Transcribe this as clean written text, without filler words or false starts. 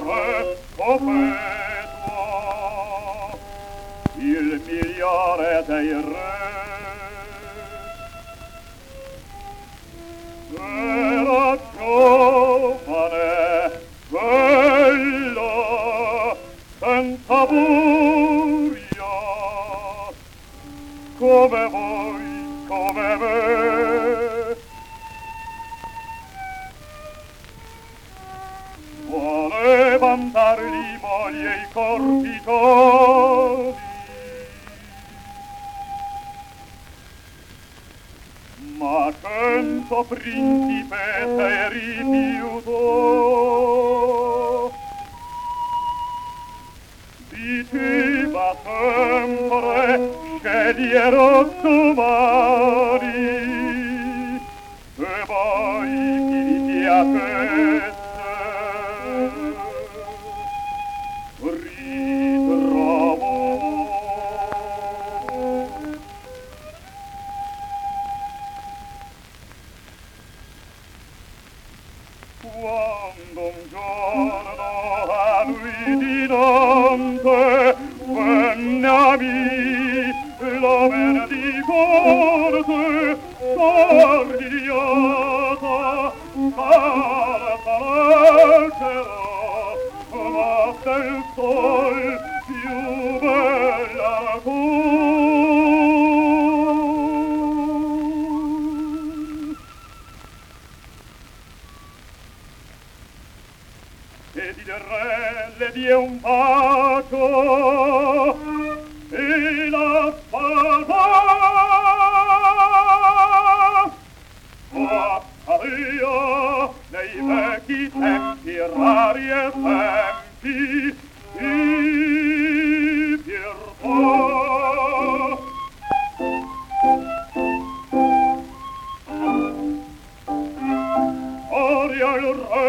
perpetuo, il migliore dei re. Era giovane, bello, senza buria, come voi, come me. Volevan dargli moglie i cortigiani, ma cento principesse rifiutò. Diceva sempre scegliero domani, e poi chi vi piacesse ritrovò. Quando un giorno a lui dinanzi venne a me la vena di corte sordigliata, salta l'altera, ma del sol più bella ancora. Ed il re le die un bacio e la spada appaia nei vecchi tempi rari esempi di virtù. Aria il re